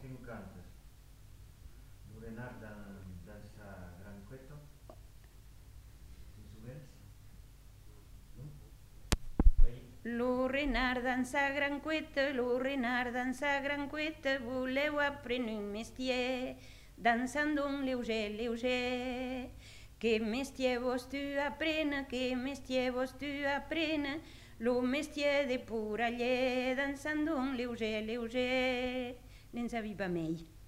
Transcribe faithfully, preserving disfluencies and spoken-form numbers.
que no cantes? L'orenar dans sa gran cueto? Tens oberts? No? Lo renard dans sa gran cueta, lo renard dans sa gran cueta, voleu aprendre un mestier, dansant un lleuger, lleuger. Que mestier vos tu aprena, que mestier vos tu aprena, lo mestier de puraller, dansant un lleuger, lleuger. N'ens aviva mei.